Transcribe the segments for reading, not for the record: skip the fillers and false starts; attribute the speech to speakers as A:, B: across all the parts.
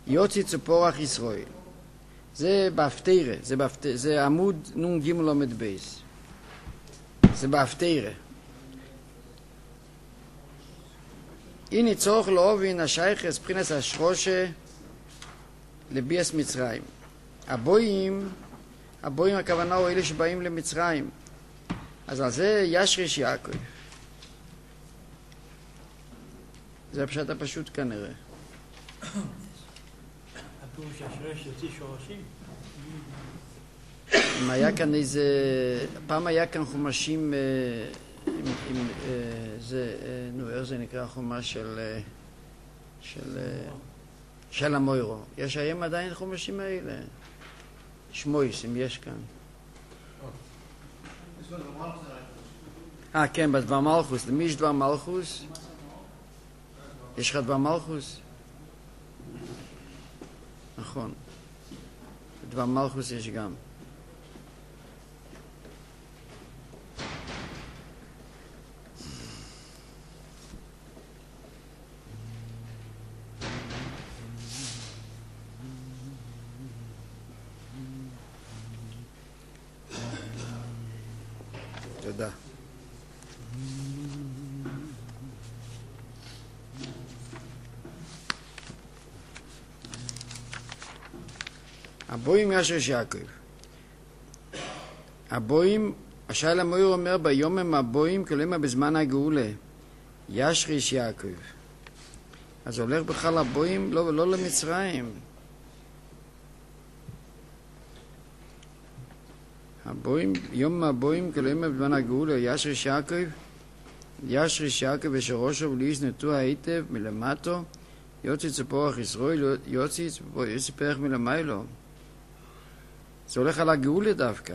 A: יוציא צפורח ישראל. זה בהפטרה, זה עמוד נון ג' לומד בייס. זה בהפטרה. הנה צורך להובין השייכס מבחינת השרושה לביאס מצרים. הבויים הכוונה הוא אלה שבאים למצרים. אז על זה ישריש יעקב. זה הפשט הפשוט כנראה.
B: הפירוש השרש יוציא שורשים?
A: אם היה כאן איזה... פעם היה כאן חומשים עם זה... נו, איך זה נקרא חומש של המוירו. יש היום עדיין חומשים האלה? שמויס, אם יש כאן. כן, בדבר מלכוס. למי יש דבר מלכוס? יש לך דבר מלכוס? נכון. דבר מלכוס יש גם. תודה. הבויים ישריש יעקב. הבויים, השאל המויר אומר ביום הם הבויים כלומר בזמן הגאולה. ישריש יעקב. אז הולך בכלל הבויים לא למצרים. הבויים, יום הבויים כלומר בזמן הגאולה. ישריש יעקב. ישריש יעקב ושראשו וליס נטוע היטב מלמטו. יוציא צפורח ישראל, יוציא פרח מלמיילו. זה הולך על הגאולה דווקא.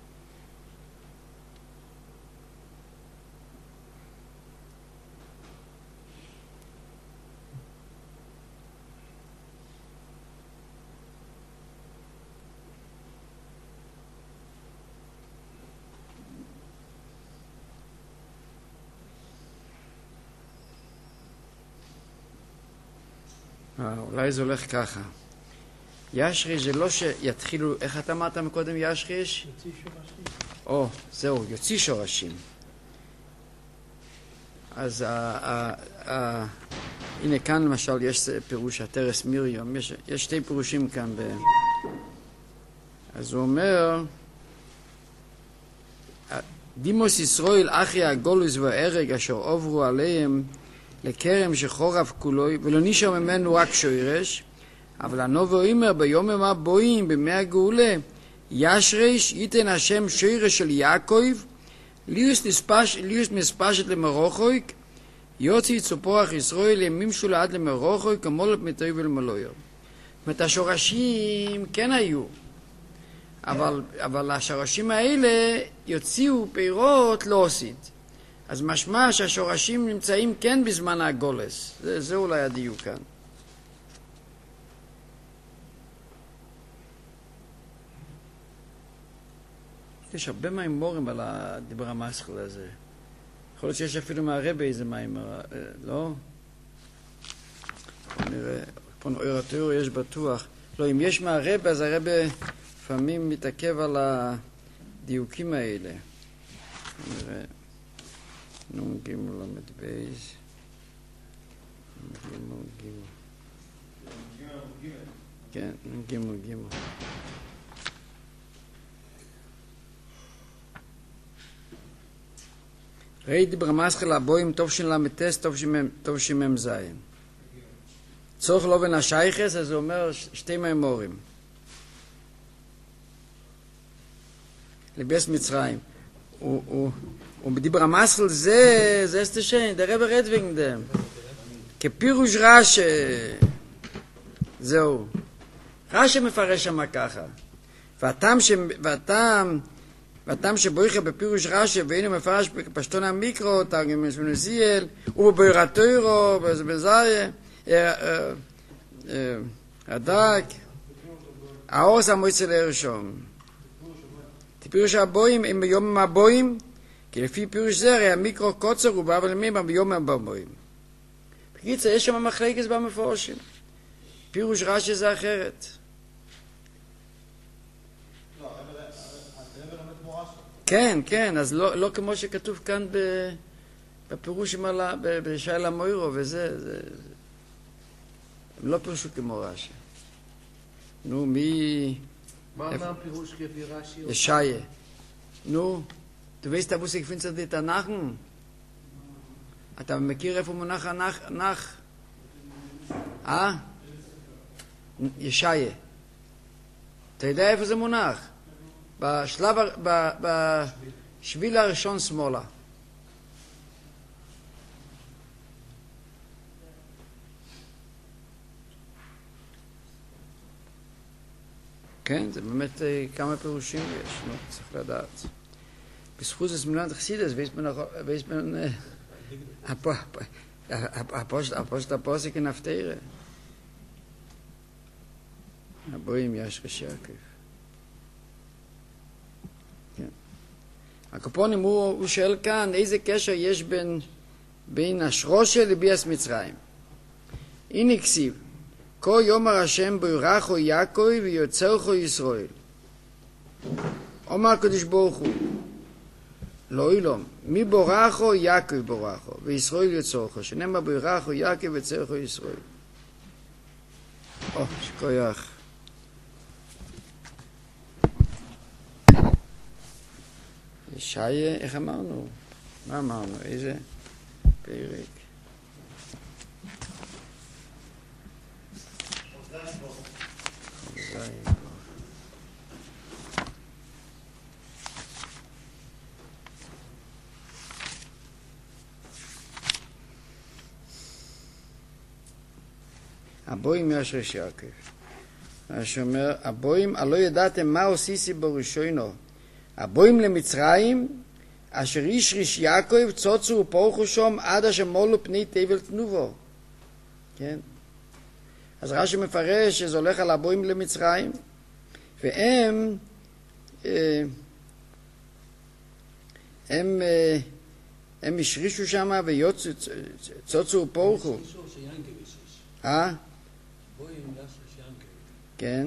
A: אולי זה הולך ככה. ישריש זה לא שיתחילו, איך אתה אמרת מקודם ישריש?
B: יוציא שורשים.
A: זהו, יוציא שורשים. אז הנה כאן למשל יש פירוש התרס מיריום, יש שתי פירושים כאן. אז הוא אומר, דימוס ישראל אחרי הגולוס וההרג אשר עוברו עליהם לכרם שחורף כולוי, ולא נשאר ממנו רק שורש, אבל הנובו אומר ביום הם הבואים בימי הגאולה, ישריש ייתן השם שורש של יעקב, ליוס מספשת למרוחויק, יוציא צפורח ישראל ימימשו עד למרוחויק, כמולת מטוי ולמלויר. זאת אומרת, השורשים כן היו, אבל השורשים האלה יוציאו פירות לא עושית. אז משמע שהשורשים נמצאים כן בזמן הגולס. זה אולי הדיוק כאן. יש הרבה מימורים על הדיבר המסחל הזה. יכול להיות שיש אפילו מהרבה איזה מימור, לא? נראה, פה נאורתור יש בטוח. לא, אם יש מהרבה, אז הרבה לפעמים מתעכב על הדיוקים האלה. נראה. נון גימל למד בייז. גימל. כן, נון גימל. ראי דיבר מסחל הבויים טוב של למטס, טוב שמם זין. צורך לא בן השייכס, אז הוא אומר שתי מימורים. לביאס מצרים. ובדיבר המסחל זה סטשן, der Rebbe redt wegen dem. כפירוש רש"י. זהו. רש"י מפרש שם ככה. והטעם שבויכה בפירוש רש"י, והנה מפרש בפשטון המיקרו, תרגם מנוזיאל, ובבירתוירו, בזריה, הדק, האורס המועצה להרשום. פירוש הבויים הם ביום הבויים, כי לפי פירוש זה הרי המיקרו קוצר הוא בא ולמים ביום הבויים. בקיצר, יש שם מחלקת במפורשים. פירוש רש"י זה אחרת. כן, כן, אז לא כמו שכתוב כאן בפירוש בשייל המוירו וזה, הם לא פירשו כמו רש"י. נו,
C: מה הפירוש כפי רש"י?
A: ישעיה. נו, du weißt, wo sich findet die Tanachen? אתה מכיר איפה מונח הנח? ישעיה. אתה יודע איפה זה מונח? בשביל הראשון שמאלה. כן, זה באמת כמה פירושים יש, נו, צריך לדעת. בזכות זה מנהלת חסידס, ויש מן הפושט הפוסק נפטרה. הבואים יש רש"י יעקב. הקופונים הוא שואל כאן איזה קשר יש בין השרושה לביאס מצרים. הנה כסיב, כה יאמר השם בורכו יעקב ויוצרכו ישראל. אומר הקדוש ברוך הוא, לא אילום, מי בורכו יעקב בורכו וישראל יוצרכו, שנאמר בורכו יעקב ויוצרכו ישראל. שכוייך. ישעיה, איך אמרנו? מה אמרנו? איזה פרק? הבואים יש רש"י יעקב. שאומר, הבואים, הלא ידעתם מה עשיסי בראשונו. הבואים למצרים, אשר איש ריש יעקב צוצו ופורחו שום עד אשר מולו פני תבל תנובו. כן? אז רש"י מפרש שזה הולך על הבואים למצרים, והם הם השרישו שם ויוצצו ופורחו. כן.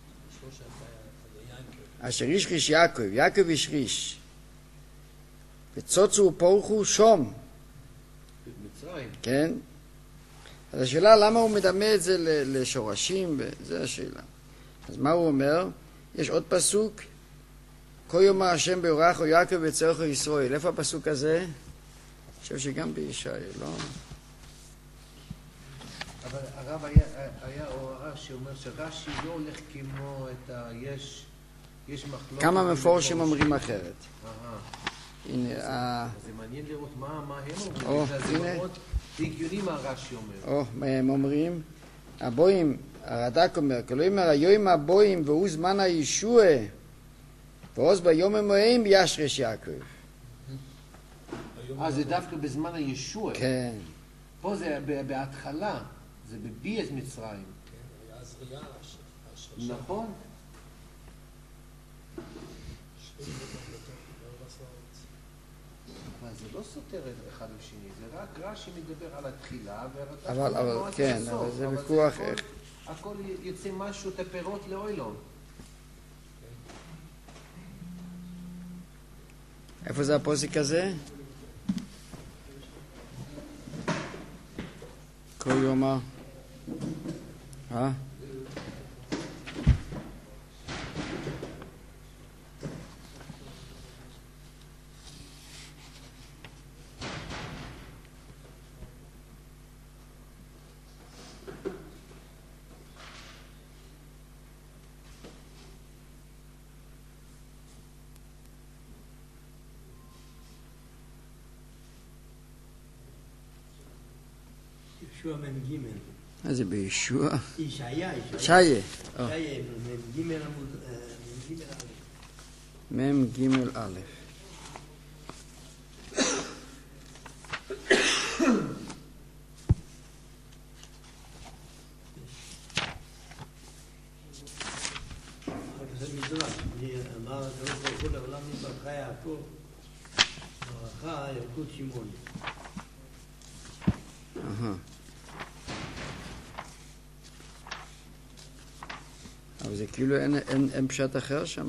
A: אשר איש ריש יעקב, יעקב איש ריש. וצוצו ופורחו שום.
C: במצרים.
A: כן. אז השאלה למה הוא מדמה את זה לשורשים, זה השאלה. אז מה הוא אומר? יש עוד פסוק, כה יאמר השם בורכו יעקב ויוצרכו ישראל. איפה הפסוק הזה? אני חושב שגם בישעיה, לא?
C: אבל הרב היה הוראה שאומר שרש"י לא הולך כמו יש מחלוקת.
A: כמה מפורשים אומרים אחרת. הנה,
C: זה מעניין לראות מה הם אומרים. זה מאוד הגיוני מה רש"י אומר.
A: מה הם אומרים? הבואים, הרד"ק אומר, כלומר היום הבואים והוא זמן הישוע, ועוז ביום המוהם יש ריש יעקב.
C: זה דווקא בזמן הישוע.
A: כן.
C: פה זה בהתחלה, זה בביאת מצרים.
B: כן, היה זריעה.
C: נכון. אבל זה לא סותר אחד לשני, זה רק רש"י מדבר על התחילה,
A: אבל כן, אבל זה ויכוח איך.
C: הכל יוצא משהו, את הפירות לאוילון.
A: איפה זה הפוסק הזה? כל יומא.
B: ישוע מ"ג.
A: מה זה בישוע?
B: ישעיה.
A: ישעיה.
B: מ"ג עמוד
A: מ"ג א'.
B: אמר הקדוש ברוך הוא לעולם נברכה יעקב, ברכה ילקוט שמעון.
A: אבל זה כאילו אין פשט אחר שם.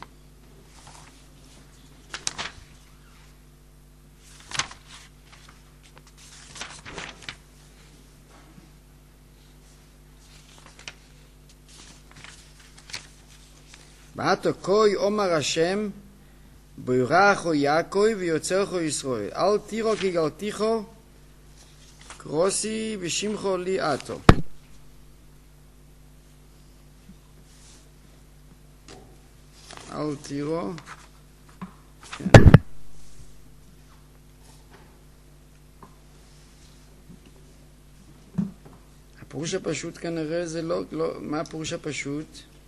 A: בעתו כוי אומר השם בוירחו יעקב ויוצרכו ישראל אל תירו כי גלתיכו קרוסי ושמחו לי עתו. אל תירו, כן. הפירוש הפשוט כנראה זה לא, מה הפירוש הפשוט?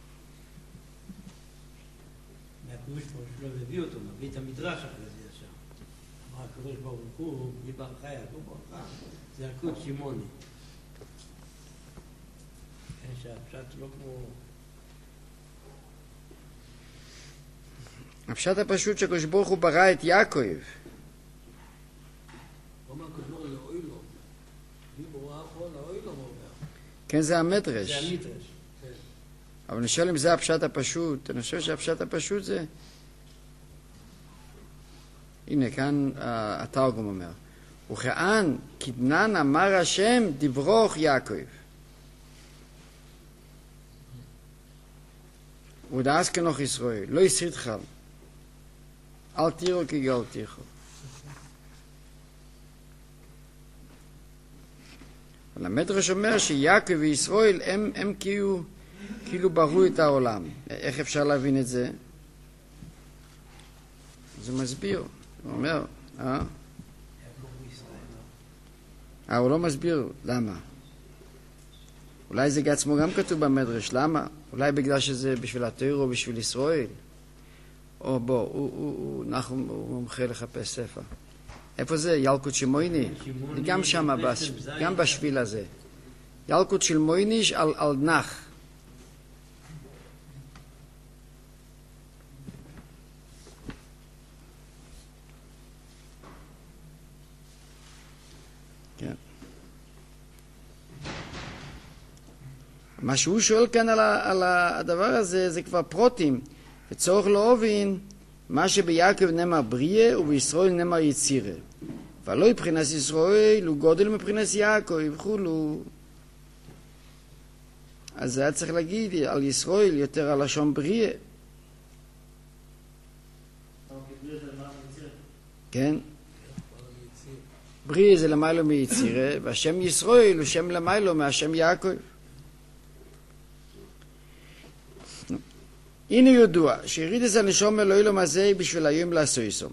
B: מהפירוש פה שלא מביא אותו, מביא את המדרש אחרי זה ישר. אמר הקדוש ברוך הוא, בלי ברכה יעקב ברכה, זה ילקוט שמעוני. שהפשט לא כמו...
A: הפשט הפשוט שהקדוש ברוך הוא ברא את יעקב.
B: הוא אומר הקדוש ברוך הוא לאוי לו. מי ברא פה לאוי לו אומר.
A: כן, זה המדרש.
B: זה המדרש.
A: אבל אני שואל אם זה הפשט הפשוט. אני חושב שהפשט הפשוט זה... הנה, כאן התרגום אומר. וכאן כדנן אמר השם דברוך יעקב. ודעס כנוך ישראל, לא יסריתך. אל תירו כי גלתיכו. אבל המדרש אומר שיעקב וישראל הם כאילו בראו את העולם. איך אפשר להבין את זה? זה מסביר. הוא אומר, הוא לא מסביר. למה? אולי זה עצמו גם כתוב במדרש. למה? אולי בגלל שזה בשביל התורה או בשביל ישראל? או בוא, הוא מומחה לחפש ספר. איפה זה? ילקוט שמעוני? גם שם, גם בשביל הזה. ילקוט של מויניש על נח. כן. מה שהוא שואל כאן על הדבר הזה, זה כבר פרוטים. וצורך להבין מה שביעקב נאמר בריה ובישראל נאמר יצירה. ולא מבחינת ישראל הוא גודל מבחינת יעקב וכולו. אז זה היה צריך להגיד על ישראל יותר על לשון בריה. כן? בריה זה למיילו מיצירה, והשם ישראל הוא שם למיילו מהשם יעקב. הנה ידוע, שירידס הנשום אלוהים הזה בשביל היום לעשויסו.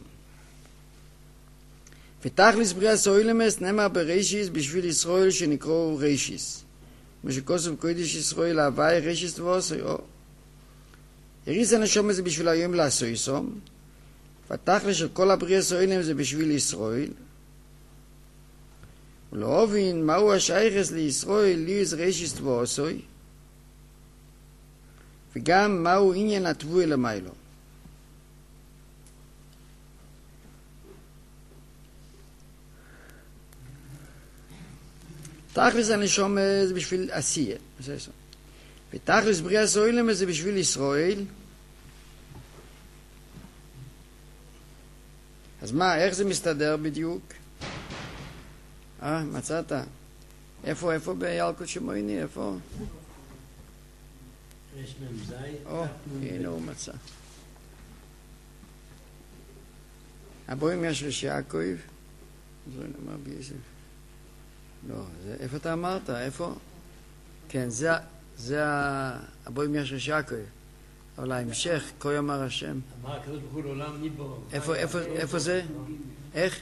A: ותכלס בריאת העולמס נאמר בראשיס בשביל ישראל שנקראו ראשיס. כמו שכתוב קודש ישראל להווי ראשיס ועושי. ירידס הנשום הזה בשביל היום לעשויסו. ותכלס של כל הבריאת העולמס זה בשביל ישראל. ולהבין מהו השייכס לישראל ליוס ראשיס ועושי. וגם מהו עניין התבואה למיילו. תכלס הנשום זה בשביל עשייה. ותכלס בריאת העולם זה בשביל ישראל. אז מה, איך זה מסתדר בדיוק? מצאת? איפה בילקוט שמעוני? איפה? הנה הוא מצא. הבוים יש יעקב. זו נאמר ביסף. לא, איפה אתה אמרת? איפה? כן, זה הבוים יש יעקב. אבל ההמשך, כה יאמר השם.
B: אמר הקדוש ברוך הוא לעולם ניבור.
A: איפה זה? איך?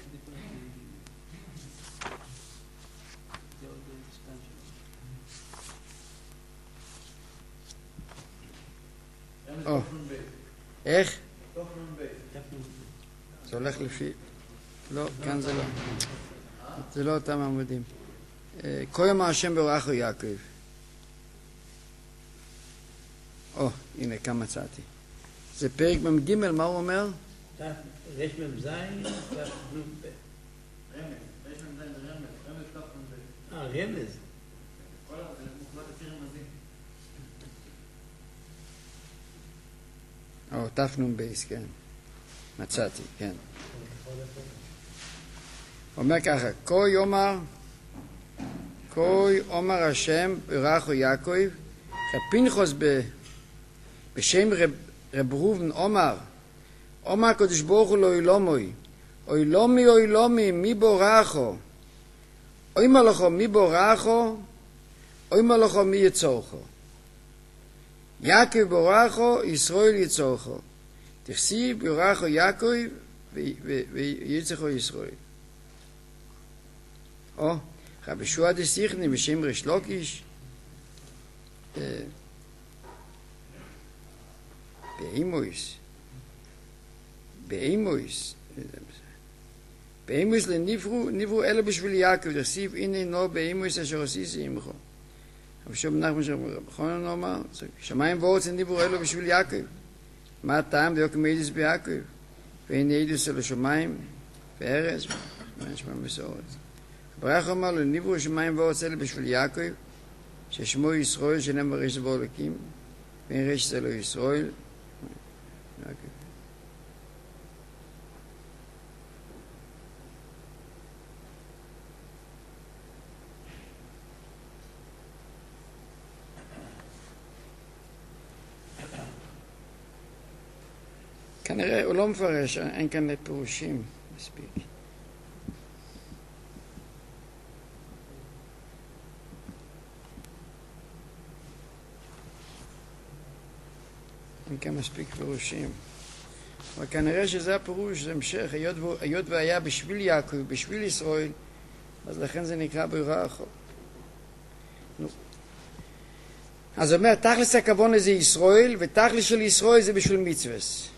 A: איך? זה הולך לפי... לא, כאן זה לא. זה לא אותם עמודים. כה יאמר השם בברכו יעקב. הנה, כאן מצאתי. זה פרק מ"ג, מה הוא אומר?
B: רש מ"ז, רמז.
A: תפנון בייס, כן. מצאתי, כן. הוא אומר ככה, כוי אומר השם ברכו יעקב, פנחס בשם רב ראובן אומר הקדוש ברוך הוא אוי לומי מי בורכו, אוי מלאכו מי בורכו, אוי מלאכו מי יצורכו. יעקב בורכו, ישראל יצורכו. תכסיב בורכו יעקב ויצורכו ישראל. או, רבי יהושע דסיכני בשם ריש לוקיש, באימויס לנברו אלה בשביל יעקב, תכסיב הנה נו באימויס אשר עשיסי עמכו. רבי יהושע בן נחמן נכון נאמר, שמיים וארץ נברו אלה בשביל יעקב. מה הטעם דיוקם עדס ביעקב? והנה עדס אל השמיים וארץ, מה נשמע מסורת. ברוך אמר לו, נברו שמיים וארץ אלה בשביל יעקב, ששמו ישראל שנאמר רשת ואלוקים, ואין רשת אלו ישראל. כנראה הוא לא מפרש, אין כאן פירושים מספיק. אין כאן מספיק פירושים. אבל כנראה שזה הפירוש, זה המשך, היות והיה בשביל יעקב, בשביל ישראל, אז לכן זה נקרא ברכו. אז הוא אומר, תכלס הכוונה זה ישראל, ותכלס של ישראל זה בשביל מצווס.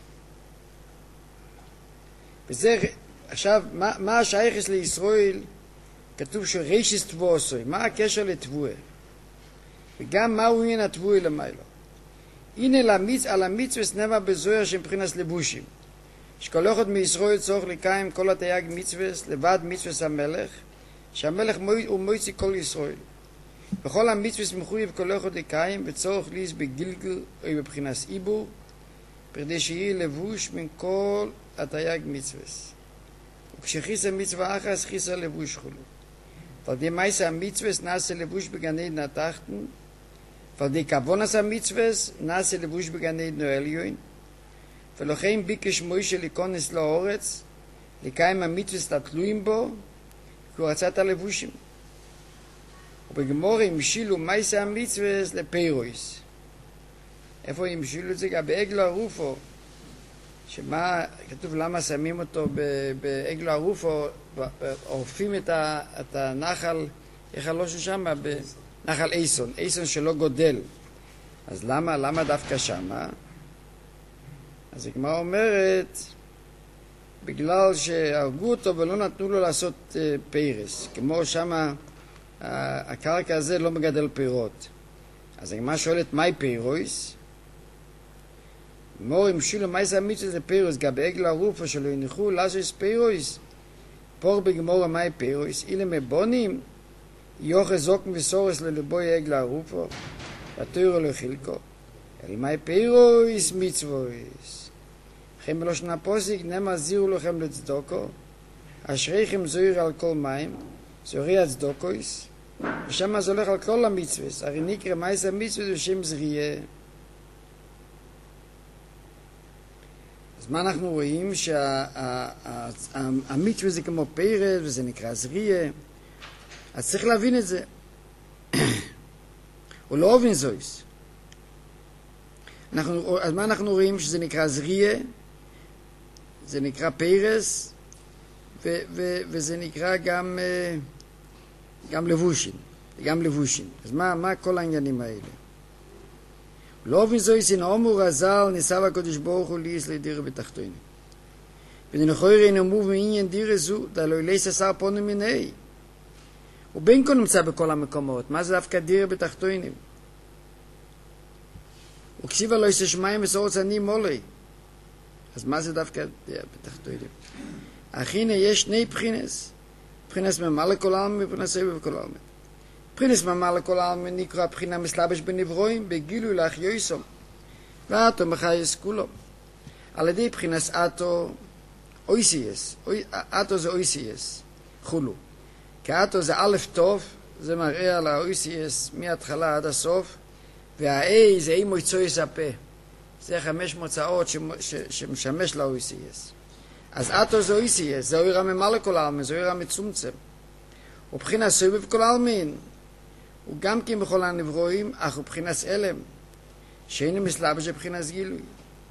A: וזה, עכשיו, מה השייכס לישראל? כתוב שרישיס תבואסוי, מה הקשר לתבואה? וגם מהו עניין התבואה למיילו? הנה על המצווס נאמר בזוהר שמבחינת לבושים. שכל אחד מישראל צורך לקיים כל התייג מצווס, לבד מצווס המלך, שהמלך הוא מוציא כל ישראל. בכל המצווס מחויב כל אחד לקיים, וצורך ליס בגילגל או בבחינת עיבור, כדי שיהיה לבוש מן כל התייג מצווס. וכשחיסה מצווה אחת, חיסה לבוש חולו. ועל די מייסה המצווס נעשה לבוש בגן עדן התחתן, ועל די כוונס המצווס נעשה לבוש בגן עדן העליון, ולכן ביקש מוישה להיכנס לארץ, לקיים המצווס לתלויים בו, כי הוא רצה את הלבושים. ובגמור המשילו מייסה המצווס לפירויס. איפה המשילו את זה? גם בעגל הרופו, שמה כתוב למה שמים אותו בעגל הרופו, עורפים את הנחל, איך הלושו שם? נחל איסון, איסון שלא גודל. אז למה דווקא שמה? אז הגמרא אומרת, בגלל שהרגו אותו ולא נתנו לו לעשות פרס, כמו שמה הקרקע הזה לא מגדל פירות. אז הגמרא שואלת, מהי פירויס? מור המשילו מייס המצווה זה פירוס, גם בעגל הרופו שלו ינחו לעשות פירוס. פור בגמור מהי פירוס? אלה מבונים, יוכל זוקם וסורס ללבוי עגל הרופו, ותוירו לו חילקו. אל מהי פירוס מצווס. לכם בלושן הפוסק, נאמר זירו לכם לצדוקו, אשריכם זוהיר על כל מים, זוהרי הצדוקויס, ושם זה הולך על כל המצווס, הרי נקרא מייס המצווס בשם זריה. אז מה אנחנו רואים? שהמצווה זה כמו פרס, וזה נקרא זריה. אז צריך להבין את זה. הוא לא אוהב זויס. אז מה אנחנו רואים? שזה נקרא זריה, זה נקרא פרס, וזה נקרא גם לבושין. גם לבושין. אז מה כל העניינים האלה? לא אוהב זויס אין אומור הזל ניסה הקדוש ברוך הוא ליס לדירה בתחתונים. ונכויר אין אומור מעניין דירה זו, דלו אליס עשר פונו מיני. ובין כה נמצא בכל המקומות. מה זה דווקא דירה בתחתונים? וכסיבה לא יש שמיים וסורץ אני מולי. אז מה זה דווקא דירה בתחתונים? אך הנה יש שני בחינס. בחינס ממלא כל העלמין ובחינס סבב כל העלמין. בחינס ממלא כל העלמין נקרא בחינה מסלבש בנברואים בגילוי לך יויסום. ואתו מחייס כולו. על ידי בחינת אתו אויסיאס. אתו זה אויסיאס, חולו. כי אתו זה א' טוב, זה מראה על האויסיאס מההתחלה עד הסוף, והאי זה אי מויצויס הפה. זה 5 מוצאות שמשמש לאויסיאס. אז אתו זה אויסיאס, זה אויר הממלא כל העלמין, זה אויר המצומצם. ובחינת סובב כל העלמין, הוא גם כן בכל הנברואים, אך הוא בחינת אלם, שאינו מסלבש בחינת גילוי.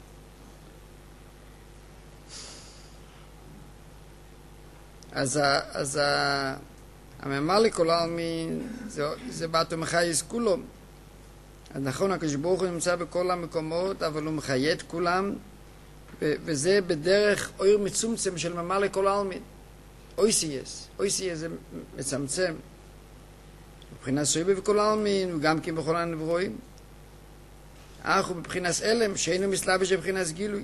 A: אז הממלא כל העלמין, זה באתו מחייס כולו. אז נכון, הקדוש ברוך הוא נמצא בכל המקומות, אבל הוא מחיה את כולם, וזה בדרך אויר מצומצם של ממלא כל העלמין. אויסיאס זה מצמצם. מבחינת סובב כל העלמין, וגם כן בכל הנברואים. אך הוא בבחינת אלם, שאינו מסלבש בבחינת גילוי.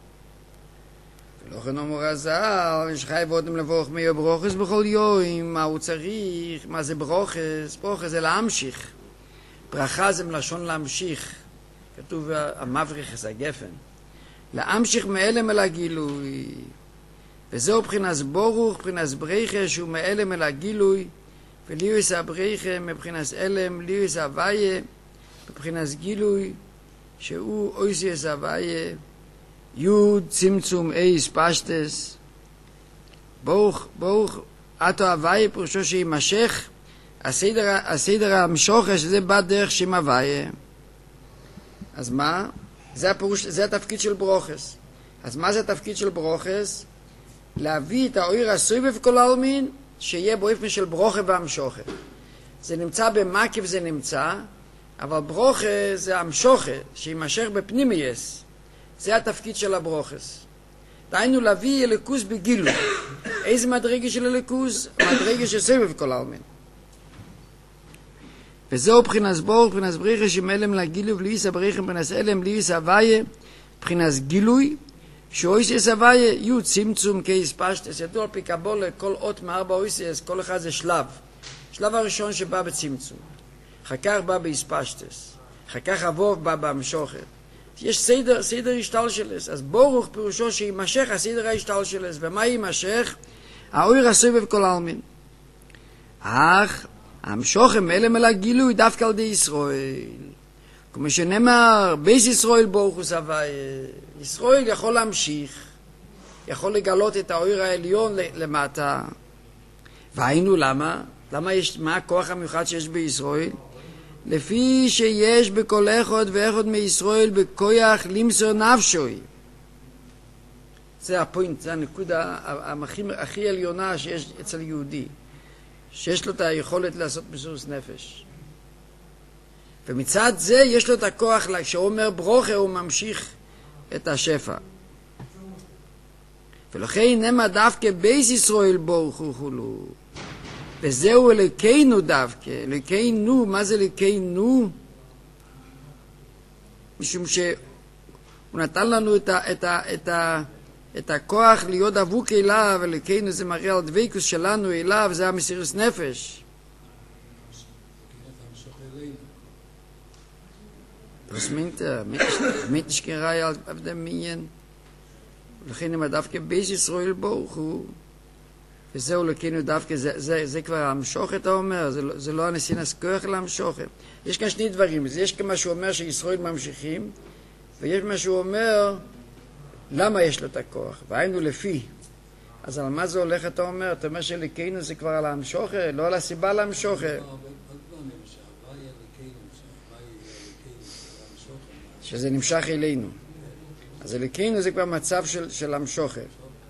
A: ולכן אומר הזל, יש חייב אודם לברך מי ברוכס בכל יום, מה הוא צריך, מה זה ברוכס? ברוכס זה להמשיך. ברכה זה מלשון להמשיך. כתוב המבריך, הגפן. להמשיך מאלם אל הגילוי. וזהו בחינת ברוך, בחינת בריכה, שהוא מאלם אל הגילוי, וליוס הבריכה מבחינת אלם, ליוס הוויה, מבחינת גילוי, שהוא אויסיאס הוויה, יוד צמצום אייס פשטס. ברוך, אתו הוויה פירושו שימשך, הסדר המשוכר שזה בא דרך שם הוויה. אז מה? זה התפקיד של ברוכס. אז מה זה התפקיד של ברוכס? להביא את האויר הסובב כל העלמין, שיהיה באופן של ברוכה והמשוכר. זה נמצא במקיף, זה נמצא, אבל ברוכה זה המשוכר, שימשך בפנימייס. זה התפקיד של הברוכס. דהיינו להביא אלוקוס בגילוי. איזה מדרגה של אלוקוס? מדרגה של סובב כל העלמין. וזהו בחינת ברוך, בחינת בריכה, שמלם לגילוי, וליס הבריכה, בחינת אלם, ליס הוויה, בחינת גילוי, שאויסיאס הוויה, יהיו צמצום קייס פשטס. ידוע על פי קבולה, כל אות מארבע אויסיאס, כל אחד זה שלב. שלב הראשון שבא בצמצום. אחר כך בא באיספשטס. אחר כך אבוב בא בהמשוכר. יש סדר השתלשלס. אז ברוך פירושו שימשך הסדר ההשתלשלס. ומה יימשך? האויר הסובב כל העלמין. אך המשוכר מאלם אל הגילוי דווקא על די ישראל. כמו שנאמר, בייס ישראל ברוך הוא סבי. ישראל יכול להמשיך, יכול לגלות את האויר העליון למטה. והיינו למה? מה הכוח המיוחד שיש בישראל? לפי שיש בכל אחד ואחד מישראל בכוח למסור נפשוי. זה הפוינט, זה הנקודה הכי עליונה שיש אצל יהודי. שיש לו את היכולת לעשות מסירות נפש. ומצד זה יש לו את הכוח, כשהוא אומר ברוכה הוא ממשיך את השפע. ולכן נאמר דווקא בייס ישראל ברוך הוא חולו. וזהו אלוקינו דווקא. אלוקינו, מה זה אלוקינו? משום שהוא נתן לנו את הכוח להיות דבוק אליו, אלוקינו זה מראה על דבקות שלנו אליו, זה המסירות נפש. Was meint er? Mitschgerei auf dem Minion. לכן אם דווקא בייס ישראל ברוך הוא, וזהו לכנו דווקא, זה כבר המשוך אתה אומר, זה לא הנסינס כוח להמשוך. יש כאן שני דברים, יש כמה שהוא אומר שישראל ממשיכים, ויש מה שהוא אומר, למה יש לו את הכוח? והיינו לפי. אז על מה זה הולך אתה אומר? אתה אומר שלכנו זה כבר על המשוך, לא על הסיבה להמשוך. שזה נמשך אלינו. אז אלוקינו זה כבר מצב של המשוכר.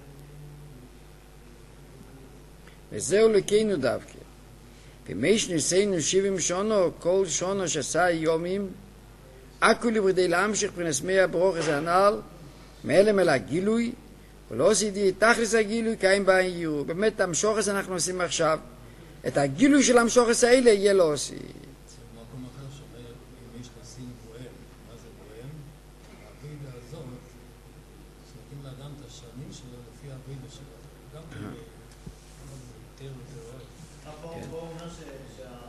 A: וזהו אלוקינו דווקא. ומש ניסינו 70 שונו, כל שונו שעשה יומים, הכולי בכדי להמשיך פרנסמי הברוך הזה הנעל, מאלם אל הגילוי, ולא עשיתי תכלס הגילוי קיים בעין ירו. באמת המשוכר הזה אנחנו עושים עכשיו. את הגילוי של המשוכר הזה האלה יהיה לא עושים.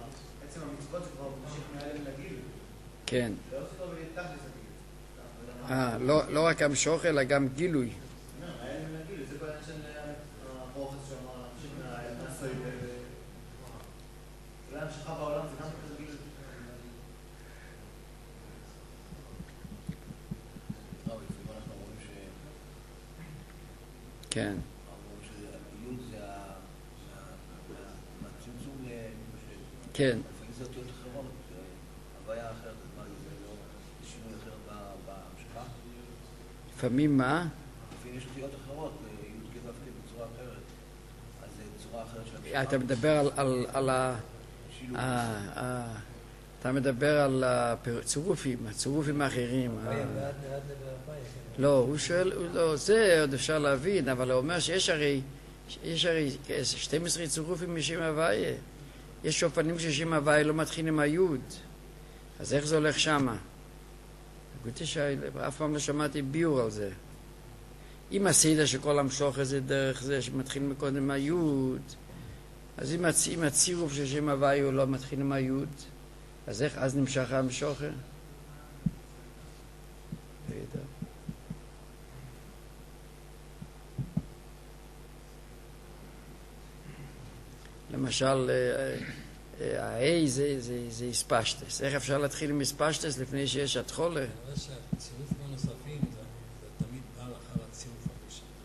A: כן. לא רק המשוך, אלא גם גילוי.
D: היה לי להגיד, זה כל העניין של הפרופס שאמר, להמשיך מהסוי זה המשכה בעולם, זה גם כזה גיל. אנחנו רואים
A: כן.
D: שהיוד זה מהצמצום
A: כן.
D: לפעמים זה אותיות אחרות, הוויה אחרת, אז מה זה לא שינוי אחר בהמשכה?
A: לפעמים מה?
D: לפעמים יש אותיות אחרות, יוד כדווקא בצורה אחרת, אז זה צורה אחרת של המשכה.
A: אתה מדבר על אתה מדבר על הצירופים האחרים. לא, הוא שואל, זה עוד אפשר להבין, אבל הוא אומר שיש הרי 12 צירופים משם הוויה. יש אופנים ששם הוויה לא מתחיל עם היוד. אז איך זה הולך שמה? אף פעם לא שמעתי ביור על זה. אם עשית שכל המשוך הזה דרך זה שמתחיל מקודם היוד, אז אם הצירוף של שם הוויה הוא לא מתחיל עם היוד, אז איך אז נמשך המשוך? למשל, ה-A זה איספשטס. איך אפשר להתחיל עם איספשטס לפני שיש התחולה?
B: שהצירוף